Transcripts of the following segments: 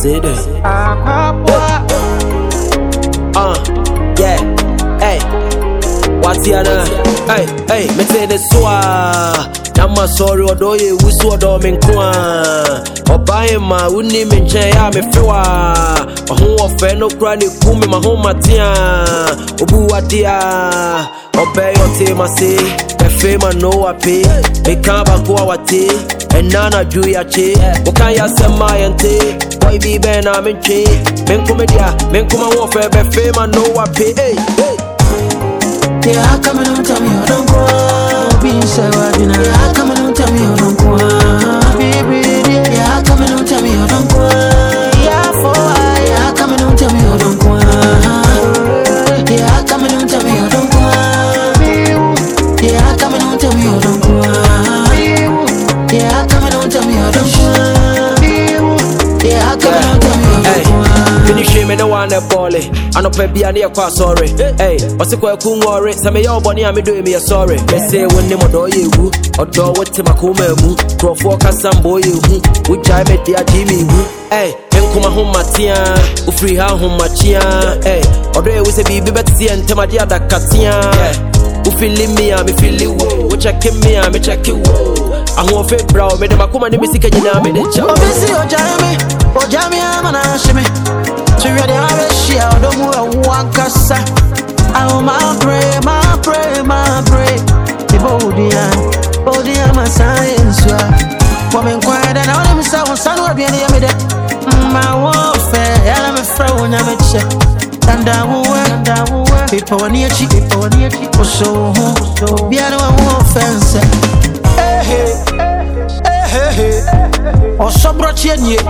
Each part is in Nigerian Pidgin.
say that. Yeah, hey, what's the other? Hey, me say this I'm sorry, or do you wish what I'm in Kwan? Or buy my wouldn't even change. I'm a few. A home of friend, no cranny, boom in my home, Matia. Obu, what dear? Obey your team, I say. The fame I know I pay. They can't back our tea. And Nana Julia Che. Okay, I said my auntie. Boy, be Ben, I'm in Che. Men comedia, men come on warfare. The fame I know I pay. Hey. Yeah, come and tell me I don't go. Being so yeah, come and tell me I don't go. Baby, yeah, come and tell me I don't go. Yeah, yeah, come and tell me I don't go. Yeah, come and tell me I don't go. Yeah, come and tell me I don't go. Yeah, come and tell me I don't go. Yeah, come and tell me I don't go. Finish him, no one a poly. I don't pay near quite sorry. Hey, what's a quick worry? Some of your bonny, I'm doing me a sorry. They say when they do you, or do what Timakuma moo, pro forecast some boy you, which I met the Jimmy. Hey, and come home, Matia, who free her home, Machia. Hey, or there was a baby better see and Tamadia da Katia. Who feel me, I'm feeling woe, which I came me, I'm a check you. I'm more fit brow, made them a come and miss again. I'm in the job. Oh, Jamie, I'm an ashime. To ready, I'm a share. Don't move one cassa. Oh, my pray. The body, I'm a science. Woman quiet and all them sounds, son will be in the middle. My warfare, I'm a frown, I'm a check. And I will work. People near cheap, so be a offense. Hey. Oh, so brought you in.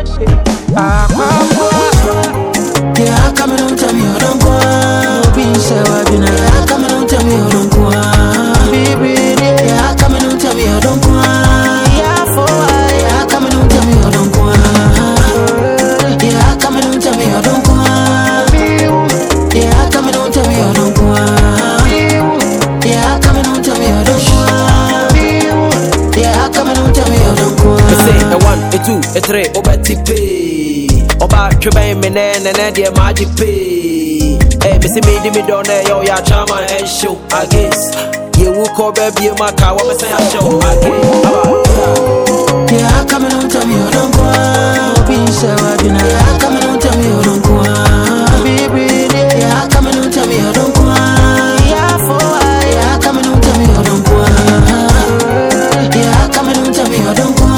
Yeah, come and tell me I don't go. Being so I come and tell me I don't go. Baby, yeah, come and tell me I don't go. Yeah, come and tell me I don't go. Yeah, come and tell me I don't go. Yeah, come and tell me I don't go. Yeah, come and tell me I don't go. Yeah, come and tell me I don't go. Say a 1, a 2, a 3, over TP. Oba Tribay Menen and dear Magic P. Hey, Missy me don't know your charmer and show, I guess. You will call baby my car, what I say I show again. Yeah, come and tell me I don't go. Being so yeah, come and tell me I don't go. Baby, yeah, come and tell me I don't go. Yeah, come and tell me I don't go. Yeah, come and tell me I don't go.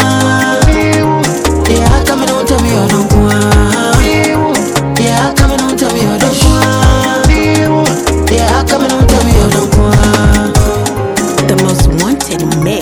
Yeah, come and tell me I don't go. Yeah, come and tell me I don't go. Yeah, come and tell me I don't go. The most wanted man.